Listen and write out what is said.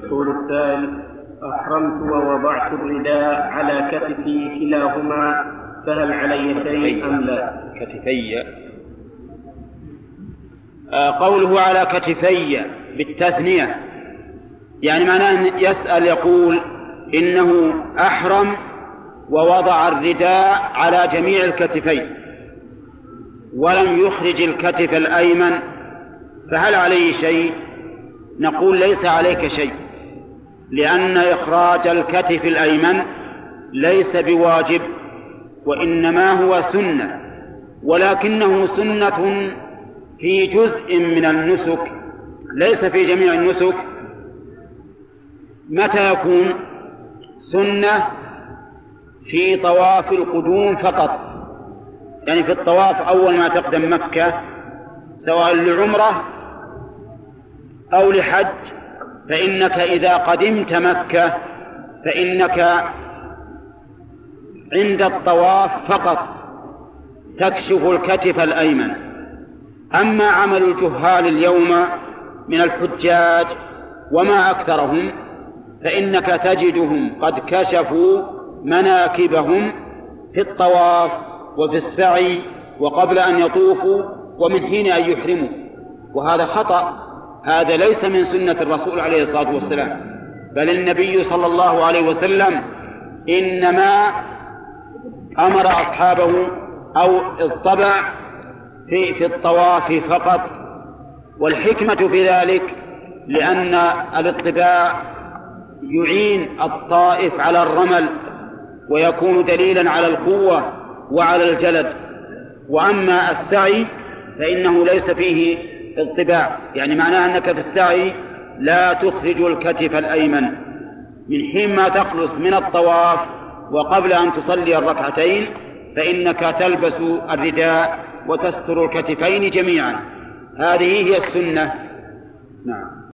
يقول السائل: أحرمت ووضعت الرداء على كتفي كلاهما، فهل علي شيء أم لا؟ كتفي، قوله على كتفي بالتثنية يعني معناه أن يسأل يقول إنه أحرم ووضع الرداء على جميع الكتفين ولم يخرج الكتف الأيمن، فهل عليه شيء؟ نقول ليس عليك شيء، لأن إخراج الكتف الأيمن ليس بواجب، وإنما هو سنة، ولكنه سنة في جزء من النسك ليس في جميع النسك. متى يكون سنة؟ في طواف القدوم فقط، يعني في الطواف أول ما تقدم مكة سواء لعمرة أو لحج، فإنك إذا قدمت مكة فإنك عند الطواف فقط تكشف الكتف الأيمن. أما عمل الجهال اليوم من الحجاج وما أكثرهم فإنك تجدهم قد كشفوا مناكبهم في الطواف وفي السعي وقبل أن يطوفوا ومن حين أن يحرموا، وهذا خطأ، هذا ليس من سنة الرسول عليه الصلاة والسلام، بل النبي صلى الله عليه وسلم إنما أمر أصحابه أو اضطبع في الطواف فقط، والحكمة في ذلك لأن الاطباع يعين الطائف على الرمل ويكون دليلا على القوة وعلى الجلد، وأما السعي فإنه ليس فيه اطباع، يعني معناه أنك في السعي لا تخرج الكتف الأيمن من حين ما تخلص من الطواف وقبل أن تصلي الركعتين، فإنك تلبس الرداء وتستر الكتفين جميعا، هذه هي السنة. نعم.